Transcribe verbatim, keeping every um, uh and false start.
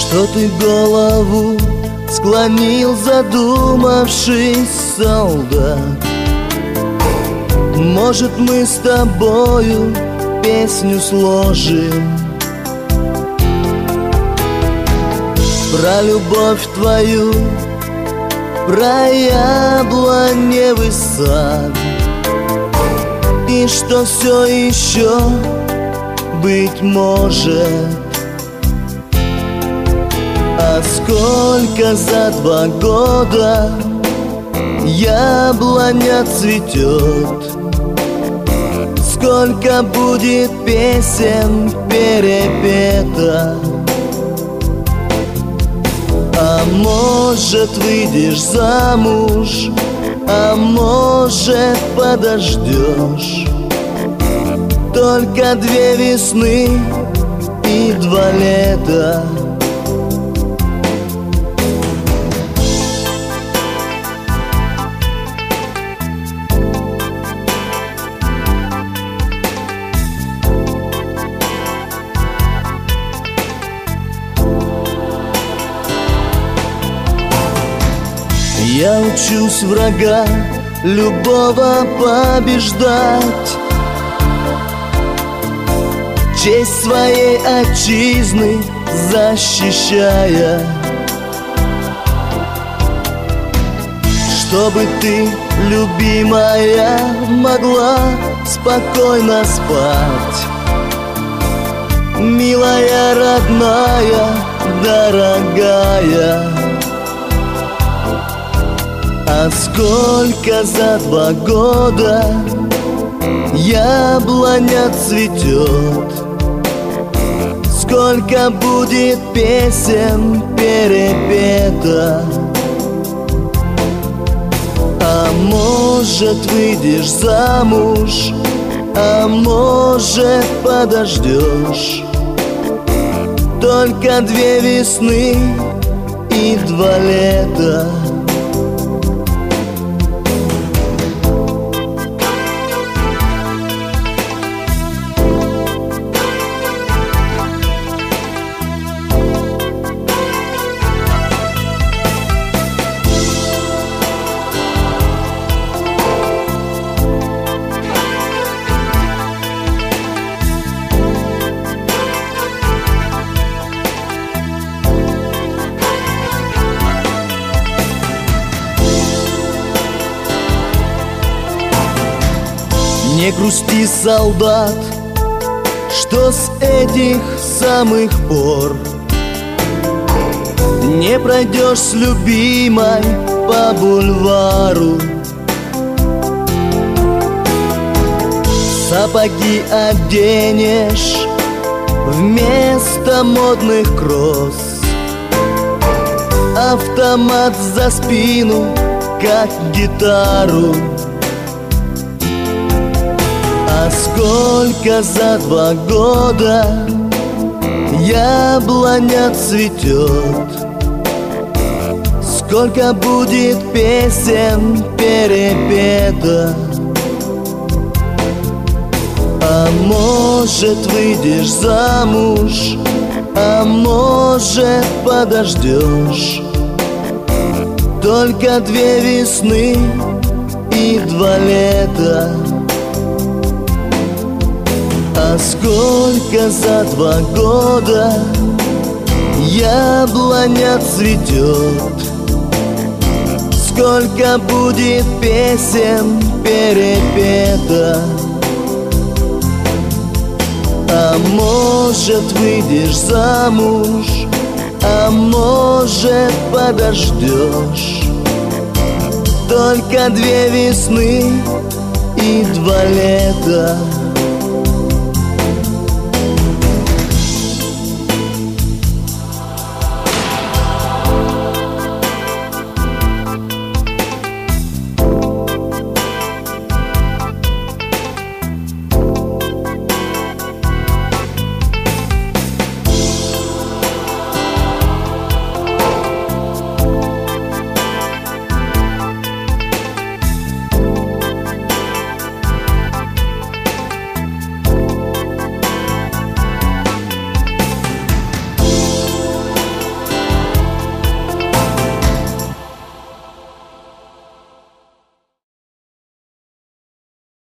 Что ты голову склонил, задумавшись, солдат? Может, мы с тобою песню сложим про любовь твою, про яблоневый сад, и что все еще быть может. А сколько за два года яблоня цветет, сколько будет песен перепета. А может, выйдешь замуж, а может, подождешь. Только две весны и два лета. Я учусь врага любого побеждать, честь своей отчизны защищая. Чтобы ты, любимая, могла спокойно спать, милая, родная, дорогая. А сколько за два года яблоня цветет, сколько будет песен перепета. А может, выйдешь замуж, а может, подождешь. Только две весны и два лета. Не грусти, солдат, что с этих самых пор не пройдешь с любимой по бульвару. Сапоги оденешь вместо модных кросс, автомат за спину, как гитару. А сколько за два года яблоня цветет, сколько будет песен перепета. А может, выйдешь замуж, а может, подождешь. Только две весны и два лета. А сколько за два года яблоня цветет, сколько будет песен перепета. А может, выйдешь замуж, а может, подождешь. Только две весны и два лета.